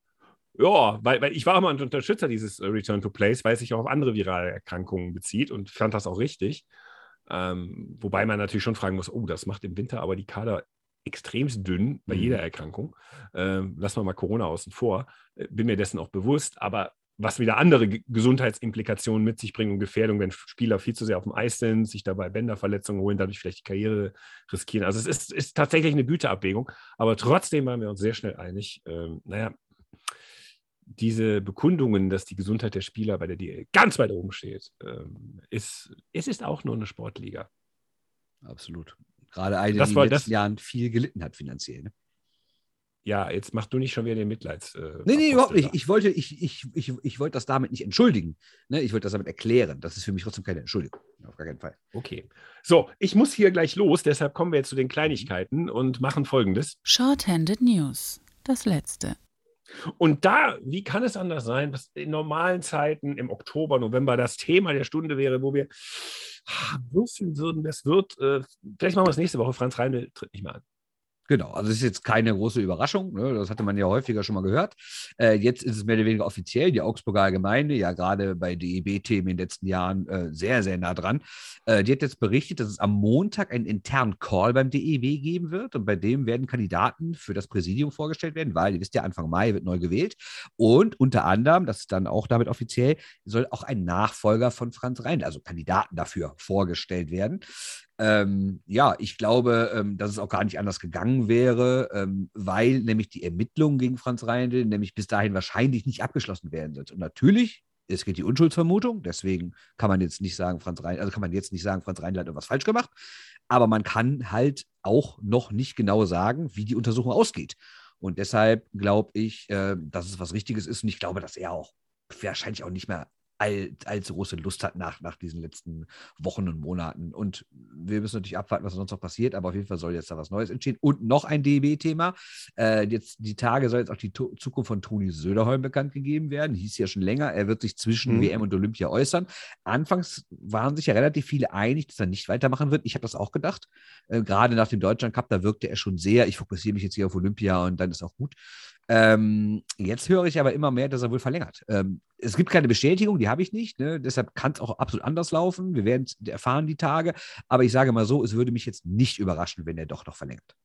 Ja, weil, weil ich war immer ein Unterstützer dieses Return to Plays, weil es sich auch auf andere virale Erkrankungen bezieht und fand das auch richtig. Ähm, wobei man natürlich schon fragen muss, oh, das macht im Winter aber die Kader extremst dünn bei mhm. jeder Erkrankung. Ähm, lassen wir mal Corona außen vor. Bin mir dessen auch bewusst, aber was wieder andere G- Gesundheitsimplikationen mit sich bringen und Gefährdung, wenn Spieler viel zu sehr auf dem Eis sind, sich dabei Bänderverletzungen holen, dadurch vielleicht die Karriere riskieren. Also es ist, ist tatsächlich eine Güteabwägung, aber trotzdem waren wir uns sehr schnell einig, ähm, naja, diese Bekundungen, dass die Gesundheit der Spieler bei der D E L ganz weit oben steht, ähm, ist, es ist auch nur eine Sportliga. Absolut. Gerade eine, Das die in war den letzten das- Jahren viel gelitten hat finanziell. Ne? Ja, jetzt mach du nicht schon wieder den Mitleids. Äh, Nee, nee, überhaupt Apostel nicht. da. Ich wollte, ich, ich, ich, ich wollte das damit nicht entschuldigen. Ne? Ich wollte das damit erklären. Das ist für mich trotzdem keine Entschuldigung. Auf gar keinen Fall. Okay. So, ich muss hier gleich los, deshalb kommen wir jetzt zu den Kleinigkeiten und machen Folgendes. Shorthanded News. Das letzte. Und da, wie kann es anders sein, was in normalen Zeiten im Oktober, November das Thema der Stunde wäre, wo wir ah, würfeln würden, das wird, äh, vielleicht machen wir es nächste Woche, Franz Reindl tritt nicht mehr an. Genau, also es ist jetzt keine große Überraschung, ne? Das hatte man ja häufiger schon mal gehört. Äh, jetzt ist es mehr oder weniger offiziell, die Augsburger Allgemeine, ja gerade bei D E B-Themen in den letzten Jahren äh, sehr, sehr nah dran. Äh, die hat jetzt berichtet, dass es am Montag einen internen Call beim D E B geben wird und bei dem werden Kandidaten für das Präsidium vorgestellt werden, weil, ihr wisst ja, Anfang Mai wird neu gewählt und unter anderem, das ist dann auch damit offiziell, soll auch ein Nachfolger von Franz Reindl, also Kandidaten dafür vorgestellt werden. Ähm, ja, ich glaube, ähm, dass es auch gar nicht anders gegangen wäre, ähm, weil nämlich die Ermittlungen gegen Franz Reindl nämlich bis dahin wahrscheinlich nicht abgeschlossen werden sind. Und natürlich, es geht die Unschuldsvermutung, deswegen kann man jetzt nicht sagen, Franz Reindl, also kann man jetzt nicht sagen, Franz Reindl hat irgendwas falsch gemacht, aber man kann halt auch noch nicht genau sagen, wie die Untersuchung ausgeht. Und deshalb glaube ich, äh, dass es was Richtiges ist und ich glaube, dass er auch wahrscheinlich auch nicht mehr all, allzu große Lust hat nach, nach diesen letzten Wochen und Monaten. Und wir müssen natürlich abwarten, was sonst noch passiert, aber auf jeden Fall soll jetzt da was Neues entstehen. Und noch ein D E B-Thema. Äh, jetzt die Tage soll jetzt auch die to- Zukunft von Toni Söderholm bekannt gegeben werden. Hieß ja schon länger, er wird sich zwischen Mhm. W M und Olympia äußern. Anfangs waren sich ja relativ viele einig, dass er nicht weitermachen wird. Ich habe das auch gedacht. Äh, gerade nach dem Deutschland Cup, da wirkte er schon sehr, ich fokussiere mich jetzt hier auf Olympia und dann ist auch gut. Ähm, jetzt höre ich aber immer mehr, dass er wohl verlängert. Ähm, es gibt keine Bestätigung, die habe ich nicht. Ne? Deshalb kann es auch absolut anders laufen. Wir werden es erfahren die Tage. Aber ich sage mal so, es würde mich jetzt nicht überraschen, wenn er doch noch verlängert.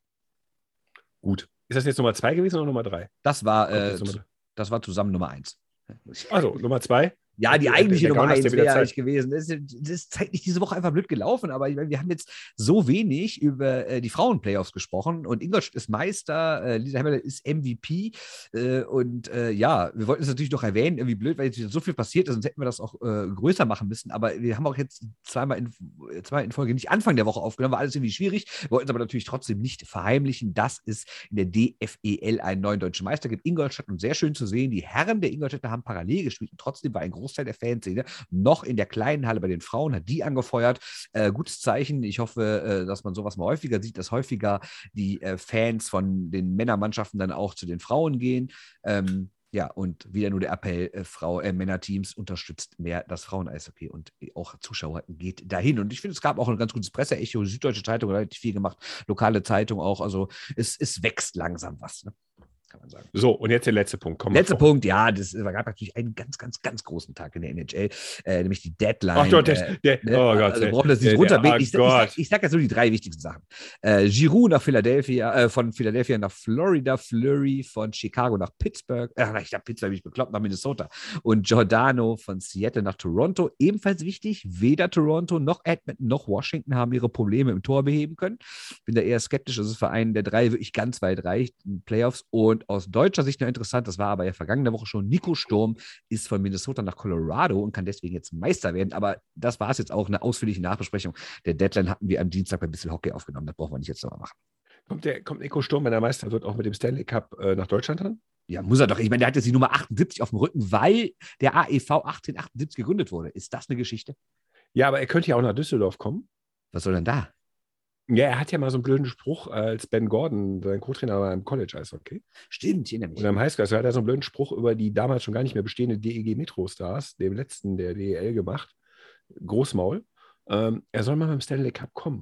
Gut. Ist das jetzt Nummer zwei gewesen oder Nummer drei? Das war, Kommt äh, jetzt Nummer- das war zusammen Nummer eins. Also, Nummer zwei? Ja, die Der- eigentliche der Nummer Gauner ist eins ja wieder wäre Zeit. ich gewesen. Das ist, das ist zeitlich diese Woche einfach blöd gelaufen, aber ich meine, wir haben jetzt so wenig über äh, die Frauen-Playoffs gesprochen und Ingolstadt ist Meister, äh, Lisa Hemmerle ist M V P äh, und äh, ja, wir wollten es natürlich noch erwähnen, irgendwie blöd, weil jetzt wieder so viel passiert ist, sonst hätten wir das auch äh, größer machen müssen, aber wir haben auch jetzt zweimal in, zweimal in Folge nicht Anfang der Woche aufgenommen, war alles irgendwie schwierig, wir wollten es aber natürlich trotzdem nicht verheimlichen, dass es in der D F E L einen neuen deutschen Meister gibt, Ingolstadt, und sehr schön zu sehen, die Herren der Ingolstädter haben parallel gespielt und trotzdem war ein Großteil der Fanszene noch in der kleinen Halle bei den Frauen, hat die angefeuert. Äh, gutes Zeichen. Ich hoffe, äh, dass man sowas mal häufiger sieht, dass häufiger die äh, Fans von den Männermannschaften dann auch zu den Frauen gehen. Ähm, ja, und wieder nur der Appell, äh, Frau, äh, Männerteams unterstützt mehr das Frauen-Eishockey und auch Zuschauer geht dahin. Und ich finde, es gab auch ein ganz gutes Presseecho, die Süddeutsche Zeitung hat relativ viel gemacht, lokale Zeitung auch. Also es, es wächst langsam was, ne? Kann man sagen. So, und jetzt der letzte Punkt. Komm mal Letzter vor. Punkt, ja, das gab natürlich einen ganz, ganz, ganz großen Tag in der N H L, äh, nämlich die Deadline. Ach Gott, äh, der, der, ne? oh Gott. Also der- brauchen wir das nicht der- runterbeten. der- Ich, oh ich, Gott. ich, ich sage jetzt nur die drei wichtigsten Sachen. Äh, Giroud nach Philadelphia, äh, von Philadelphia nach Florida, Fleury von Chicago nach Pittsburgh, äh, ich habe Pittsburgh, bin ich bekloppt, nach Minnesota, und Giordano von Seattle nach Toronto. Ebenfalls wichtig, weder Toronto noch Edmonton noch Washington haben ihre Probleme im Tor beheben können. Bin da eher skeptisch, dass es für einen der drei wirklich ganz weit reicht in den Playoffs. Und aus deutscher Sicht noch interessant, das war aber ja vergangene Woche schon, Nico Sturm ist von Minnesota nach Colorado und kann deswegen jetzt Meister werden. Aber das war es jetzt auch, eine ausführliche Nachbesprechung. Der Deadline hatten wir am Dienstag bei Bissl Hockey aufgenommen. Das brauchen wir nicht jetzt nochmal machen. Kommt, der, kommt Nico Sturm, wenn er Meister wird, auch mit dem Stanley Cup äh, nach Deutschland dann? Ja, muss er doch. Ich meine, der hat jetzt die Nummer achtundsiebzig auf dem Rücken, weil der A E V achtzehnhundertachtundsiebzig gegründet wurde. Ist das eine Geschichte? Ja, aber er könnte ja auch nach Düsseldorf kommen. Was soll denn da? Ja, er hat ja mal so einen blöden Spruch, als Ben Gordon, sein Co-Trainer war im College-Eishockey. Stimmt, ich erinnere mich. Und am Highschool, also hat er so einen blöden Spruch über die damals schon gar nicht mehr bestehende D E G Metro Stars, dem letzten der D E L, gemacht. Großmaul. Ähm, er soll mal beim Stanley Cup kommen.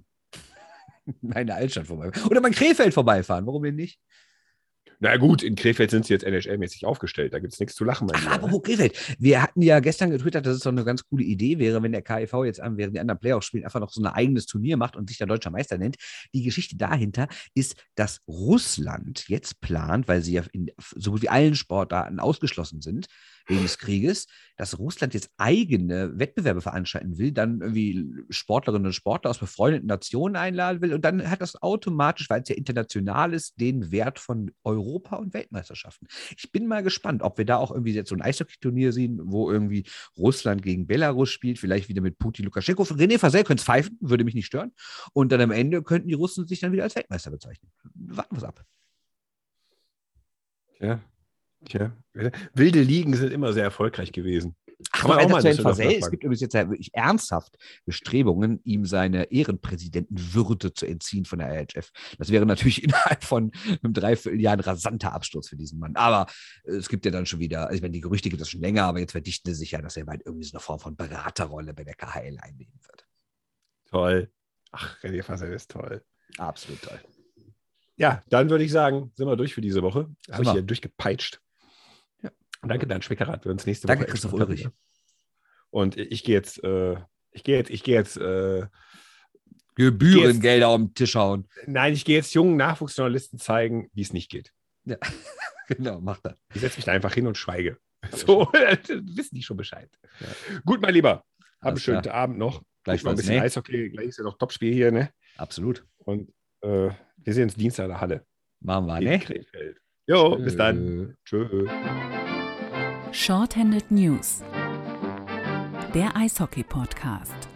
Meine Altstadt vorbei. Oder mein Krefeld vorbeifahren. Warum denn nicht? Na gut, in Krefeld sind sie jetzt N H L-mäßig aufgestellt. Da gibt es nichts zu lachen. Mein Ach, Lieber, ne? apropos Krefeld. Wir hatten ja gestern getwittert, dass es doch eine ganz coole Idee wäre, wenn der K I V jetzt an, während die anderen Playoffs spielen, einfach noch so ein eigenes Turnier macht und sich der Deutscher Meister nennt. Die Geschichte dahinter ist, dass Russland jetzt plant, weil sie ja in so gut wie allen Sportarten ausgeschlossen sind, wegen des Krieges, dass Russland jetzt eigene Wettbewerbe veranstalten will, dann irgendwie Sportlerinnen und Sportler aus befreundeten Nationen einladen will und dann hat das automatisch, weil es ja international ist, den Wert von Europa- und Weltmeisterschaften. Ich bin mal gespannt, ob wir da auch irgendwie jetzt so ein Eishockey-Turnier sehen, wo irgendwie Russland gegen Belarus spielt, vielleicht wieder mit Putin, Lukaschenko. René Fasel könnte es pfeifen, würde mich nicht stören. Und dann am Ende könnten die Russen sich dann wieder als Weltmeister bezeichnen. Warten wir es ab. Ja. Tja, wilde Ligen sind immer sehr erfolgreich gewesen. Ach, noch einer zu Herrn Fasel. Es gibt übrigens jetzt ja wirklich ernsthaft Bestrebungen, ihm seine Ehrenpräsidentenwürde zu entziehen von der I H F. Das wäre natürlich innerhalb von einem Dreivierteljahr ein rasanter Absturz für diesen Mann. Aber es gibt ja dann schon wieder, also ich meine, die Gerüchte gibt es schon länger, aber jetzt verdichten sie sich ja, dass er bald irgendwie so eine Form von Beraterrolle bei der K H L einnehmen wird. Toll. Ach, René Fasel ist toll. Absolut toll. Ja, dann würde ich sagen, sind wir durch für diese Woche. Habe ich hier durchgepeitscht. Ja. Danke, Dan Schwickerath. Wir uns nächste Danke, Woche. Christoph Ulrich. Und ich gehe jetzt, äh, ich gehe jetzt, ich gehe jetzt, äh, Gebührengelder auf den Tisch hauen. Nein, ich gehe jetzt jungen Nachwuchsjournalisten zeigen, wie es nicht geht. Ja, genau, mach das. Ich setze mich da einfach hin und schweige. So, wissen die schon Bescheid. Ja. Gut, mein Lieber. Hab einen schönen Abend noch. Gleich mal ein bisschen nee. Eishockey. Gleich ist ja noch Topspiel hier, ne? Absolut. Und äh, wir sehen uns Dienstag in der Halle. Machen wir, ne? Krefeld. Jo, bis dann. Tschö. Shorthanded News. Der Eishockey-Podcast.